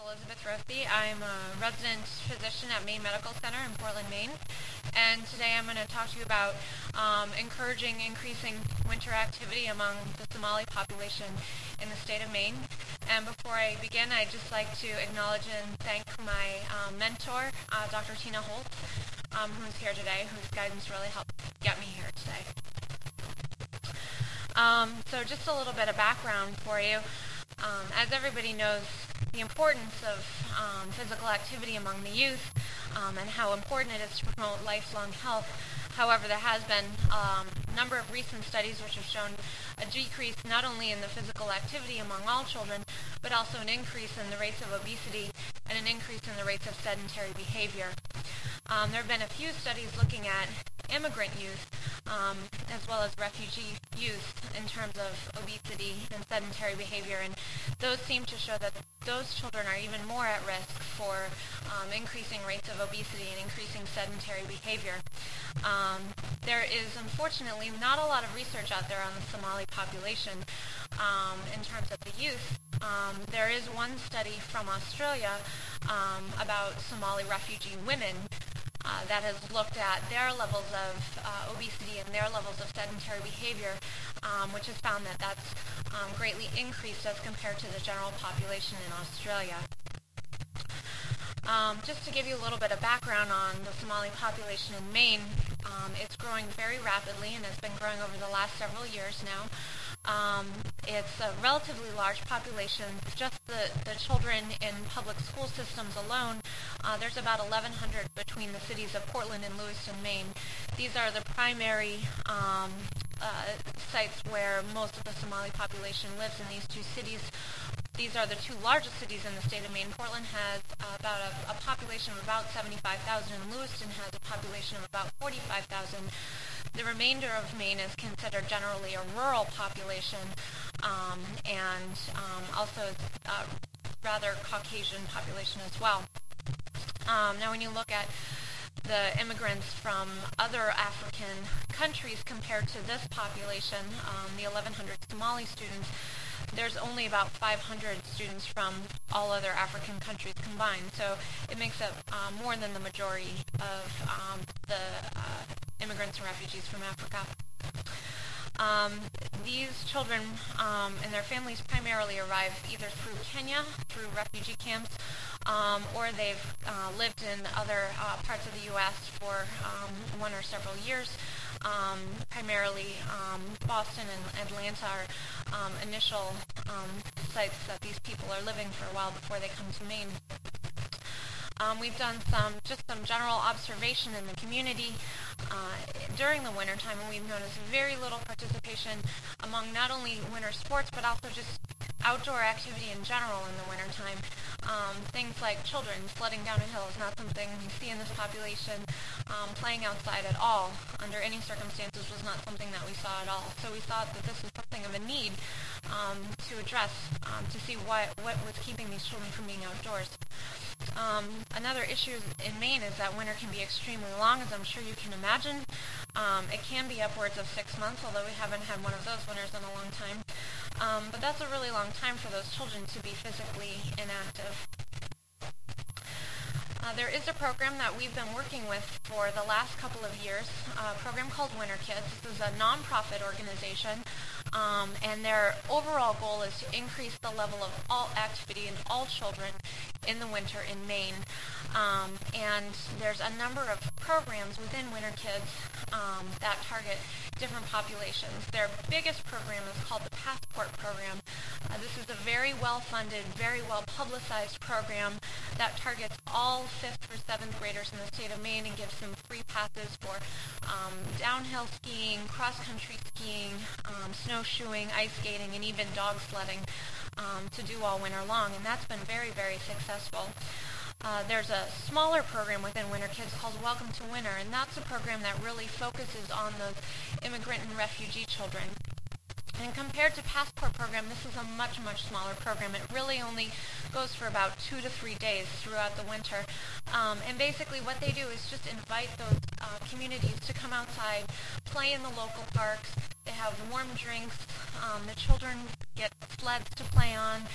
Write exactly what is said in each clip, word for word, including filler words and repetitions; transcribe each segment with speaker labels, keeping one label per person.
Speaker 1: Elizabeth Rothy. I'm a resident physician at Maine Medical Center in Portland, Maine. And today I'm going to talk to you about um, encouraging increasing winter activity among the Somali population in the state of Maine. And before I begin, I'd just like to acknowledge and thank my um, mentor, uh, Doctor Tina Holt, um, who's here today, whose guidance really helped get me here today. Um, so just a little bit of background for you. Um, as everybody knows, the importance of um, physical activity among the youth um, and how important it is to promote lifelong health. However, there has been um, a number of recent studies which have shown a decrease not only in the physical activity among all children, but also an increase in the rates of obesity and an increase in the rates of sedentary behavior. Um, there have been a few studies looking at immigrant youth um, as well as refugee youth in terms of obesity and sedentary behavior, and those seem to show that those children are even more at risk for um, increasing rates of obesity and increasing sedentary behavior. Um, there is unfortunately not a lot of research out there on the Somali population um, in terms of the youth. Um, there is one study from Australia um, about Somali refugee women Uh, that has looked at their levels of uh, obesity and their levels of sedentary behavior, um, which has found that that's um, greatly increased as compared to the general population in Australia. Um, just to give you a little bit of background on the Somali population in Maine, um, it's growing very rapidly and has been growing over the last several years now. Um, it's a relatively large population. Just the, the children in public school systems alone, uh, there's about eleven hundred between the cities of Portland and Lewiston, Maine. These are the primary um, uh, sites where most of the Somali population lives in these two cities. These are the two largest cities in the state of Maine. Portland has uh, about a, a population of about seventy-five thousand, and Lewiston has a population of about forty-five thousand. The remainder of Maine is considered generally a rural population um, and um, also a rather Caucasian population as well. Um, now when you look at the immigrants from other African countries compared to this population, um, the eleven hundred Somali students, there's only about five hundred students from all other African countries combined. So it makes up uh, more than the majority of um, the uh, immigrants and refugees from Africa. Um, these children um, and their families primarily arrive either through Kenya, through refugee camps, um, or they've uh, lived in other uh, parts of the U S for um, one or several years. Um, primarily um, Boston and Atlanta are um, initial um, sites that these people are living for a while before they come to Maine. Um, we've done some, just some general observation in the community uh, during the wintertime, and we've noticed very little participation among not only winter sports, but also just outdoor activity in general in the wintertime. Um, things like children sledding down a hill is not something we see in this population. Um, playing outside at all, under any circumstances, was not something that we saw at all. So we thought that this was something of a need um, to address, um, to see what, what was keeping these children from being outdoors. Um, another issue in Maine is that winter can be extremely long, as I'm sure you can imagine. Um, it can be upwards of six months, although we haven't had one of those winters in a long time. Um, but that's a really long time for those children to be physically inactive. Uh, there is a program that we've been working with for the last couple of years, a program called Winter Kids. This is a nonprofit organization, um, and their overall goal is to increase the level of all activity in all children in the winter in Maine. Um, and there's a number of programs within Winter Kids um, that target different populations. Their biggest program is called the Passport Program. Uh, this is a very well-funded, very well-publicized program that targets all fifth or seventh graders in the state of Maine and gives them free passes for um, downhill skiing, cross-country skiing, um, snowshoeing, ice skating, and even dog sledding um, to do all winter long, and that's been very, very successful. Uh, there's a smaller program within Winter Kids called Welcome to Winter, and that's a program that really focuses on those immigrant and refugee children. And compared to Passport Program, this is a much, much smaller program. It really only goes for about two to three days throughout the winter. Um, and basically what they do is just invite those uh, communities to come outside, play in the local parks. They have warm drinks. Um, the children get sleds to play on.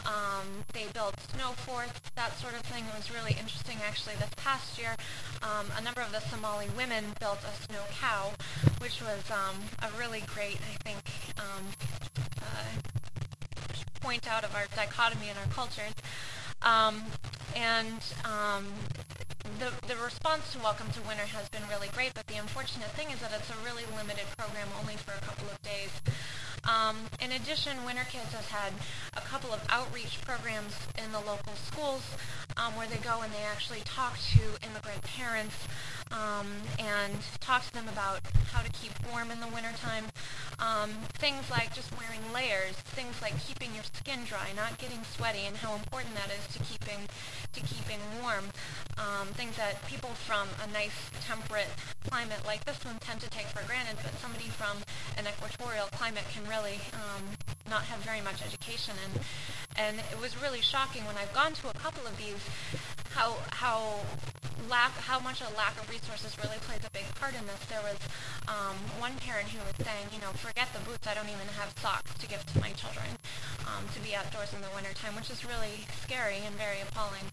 Speaker 1: Um, they built snow forts, that sort of thing. It was really interesting, actually, this past year. Um, a number of the Somali women built a snow cow, which was um, a really great, I think, um, uh, point out of our dichotomy in our cultures. Um, and um, the, the response to Welcome to Winter has been really great, but the unfortunate thing is that it's a really limited program, only for a couple of days. Um, in addition, Winter Kids has had a couple of outreach programs in the local schools um, where they go and they actually talk to immigrant parents um, and talk to them about how to keep warm in the wintertime. Um, things like just wearing layers, things like keeping your skin dry, not getting sweaty, and how important that is to keeping to keeping warm. Um, things that people from a nice temperate climate like this one tend to take for granted, but somebody from an equatorial climate can really um, not have very much education. And and it was really shocking when I've gone to a couple of these how how lack how much a lack of resources really plays a big part in this. There was um, one parent who was saying, you know, forget the boots, I don't even have socks to give to my children um, to be outdoors in the wintertime, which is really scary and very appalling.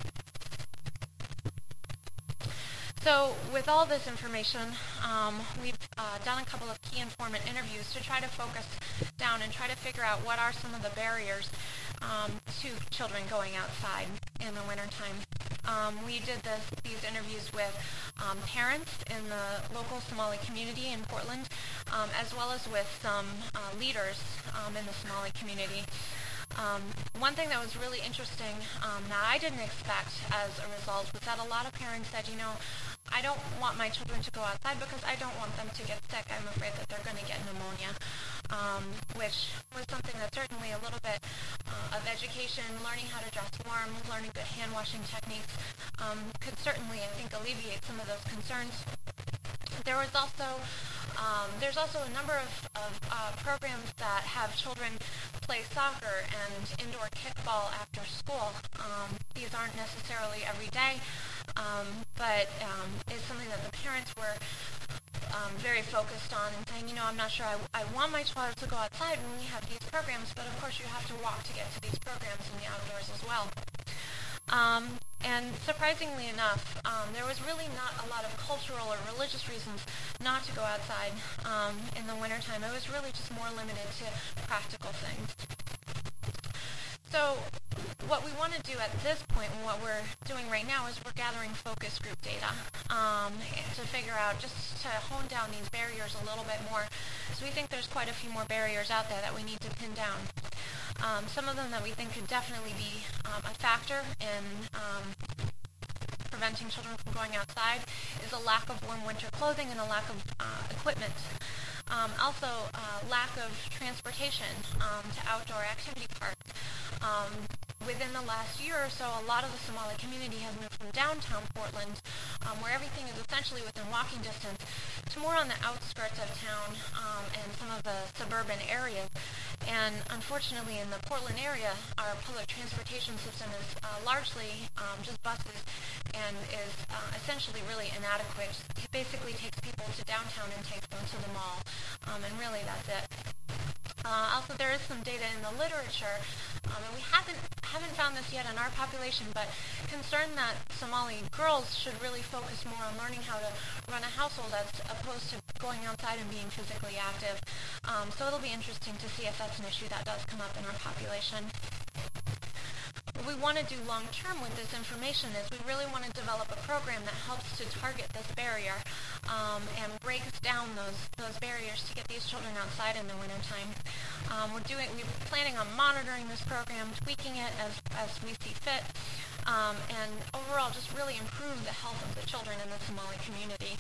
Speaker 1: So with all this information, um, we've uh, done a couple of key informant interviews to try to focus down and try to figure out what are some of the barriers um, to children going outside in the wintertime. Um, we did this, these interviews with um, parents in the local Somali community in Portland, um, as well as with some uh, leaders um, in the Somali community. Um, one thing that was really interesting um, that I didn't expect as a result was that a lot of parents said, you know, I don't want my children to go outside because I don't want them to get sick. I'm afraid that they're going to get pneumonia, um, which was something that certainly a little bit uh, of education, learning how to dress warm, learning good hand washing techniques um, could certainly, I think, alleviate some of those concerns. There was also, um, there's also a number of, of uh, programs that have children play soccer and indoor kickball after school. Um, these aren't necessarily every day, um, but um, it's something that the parents were um, very focused on and saying, you know, I'm not sure I, I want my child to go outside when we have these programs, but of course you have to walk to get to these programs in the outdoors as well. Um, and surprisingly enough, um, there was really not a lot of cultural or religious reasons not to go outside um, in the wintertime. It was really just more limited to practical things. So what we want to do at this point, and what we're doing right now, is we're gathering focus group data um, to figure out, just to hone down these barriers a little bit more. So we think there's quite a few more barriers out there that we need to pin down. Um, some of them that we think could definitely be um, a factor in um, preventing children from going outside is a lack of warm winter clothing and a lack of uh, equipment. Um, also, uh, lack of transportation um, to outdoor activity parks. Um, within the last year or so, a lot of the Somali community has moved from downtown Portland, um, where everything is essentially within walking distance, to more on the outskirts of town um, and some of the suburban areas. And unfortunately, in the Portland area, our public transportation system is uh, largely um, just buses and is uh, essentially really inadequate. It basically takes people to downtown and takes them to the mall, um, and really that's it. Uh, also, there is some data in the literature, um, and we haven't haven't found this yet in our population, but concerned that Somali girls should really focus more on learning how to run a household as opposed to going outside and being physically active. Um, so it'll be interesting to see if that's an issue that does come up in our population. What we want to do long term with this information is we really want to develop a program that helps to target this barrier um, and breaks down those those barriers to get these children outside in the wintertime. Um, we're doing we're planning on monitoring this program, tweaking it as as we see fit, um, and overall just really improve the health of the children in the Somali community.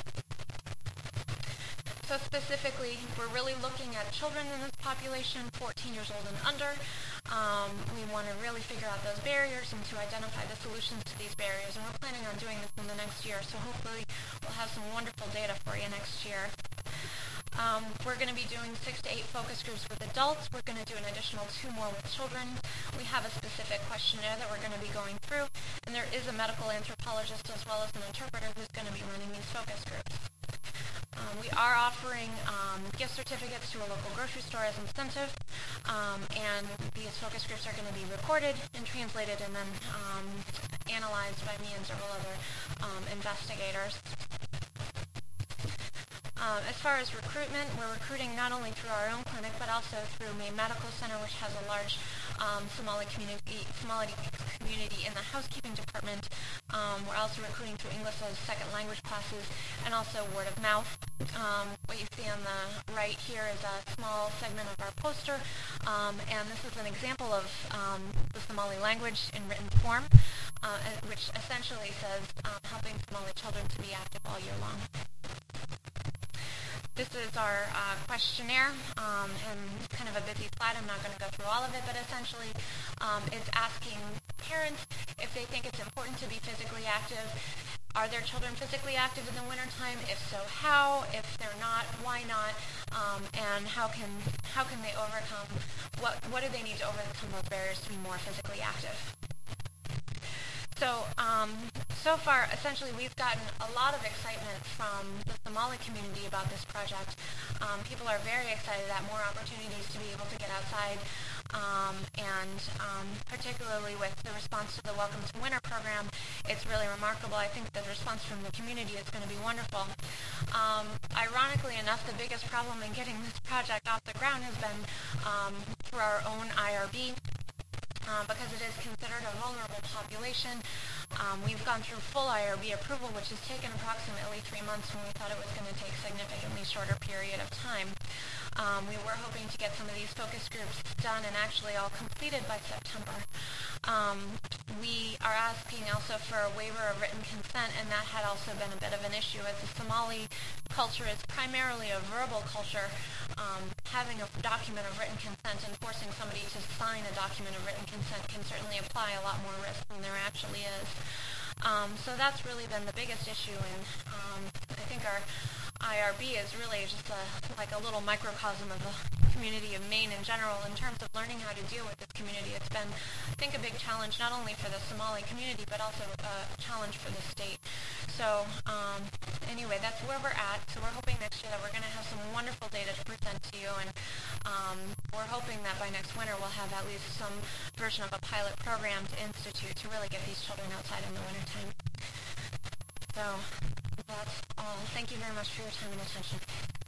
Speaker 1: So specifically, we're really looking at children in this population, fourteen years old and under. Um, we want to really figure out those barriers and to identify the solutions to these barriers. And we're planning on doing this in the next year, so hopefully we'll have some wonderful data for you next year. Um, we're going to be doing six to eight focus groups with adults. We're going to do an additional two more with children. We have a specific questionnaire that we're going to be going through, and there is a medical anthropologist as well as an interpreter who's going to be running these focus groups. Um, we are offering um, gift certificates to a local grocery store as incentive, um, and these focus groups are going to be recorded and translated and then um, analyzed by me and several other um, investigators. Um, as far as recruitment, we're recruiting not only through our own clinic, but also through Maine Medical Center, which has a large um, Somali community, Somali community in the housekeeping department. Um, we're also recruiting through English as second language classes and also word of mouth. Um, what you see on the right here is a small segment of our poster, um, and this is an example of um, the Somali language in written form, uh, which essentially says um, helping Somali children to be active all year long. This is our uh, questionnaire, um, and it's kind of a busy slide. I'm not going to go through all of it, but essentially um, it's asking parents if they think it's important to be physically active. Are their children physically active in the wintertime? If so, how? If they're not, why not? Um, and how can how can they overcome, what, what do they need to overcome those barriers to be more physically active? So, um, so far, essentially, we've gotten a lot of excitement from the Somali community about this project. Um, people are very excited at more opportunities to be able to get outside, um, and um, particularly with the response to the Welcome to Winter program, it's really remarkable. I think the response from the community is going to be wonderful. Um, ironically enough, the biggest problem in getting this project off the ground has been um, through our own I R B. Uh, because it is considered a vulnerable population. Um, we've gone through full I R B approval, which has taken approximately three months when we thought it was going to take a significantly shorter period of time. Um, we were hoping to get some of these focus groups done and actually all completed by September. Um, we are asking also for a waiver of written consent, and that had also been a bit of an issue as the Somali culture is primarily a verbal culture. Um, having a document of written consent and forcing somebody to sign a document of written consent can certainly apply a lot more risk than there actually is. Um, so that's really been the biggest issue, and um, I think our I R B is really just a, like a little microcosm of the community of Maine in general in terms of learning how to deal with this community. It's been, I think, a big challenge not only for the Somali community but also a challenge for the state. So um, anyway, that's where we're at. So we're hoping next year that we're going to have some wonderful data to present to you, and um, we're hoping that by next winter we'll have at least some version of a pilot program to institute to really get these children outside in the wintertime. So that's all. Thank you very much for your time and attention.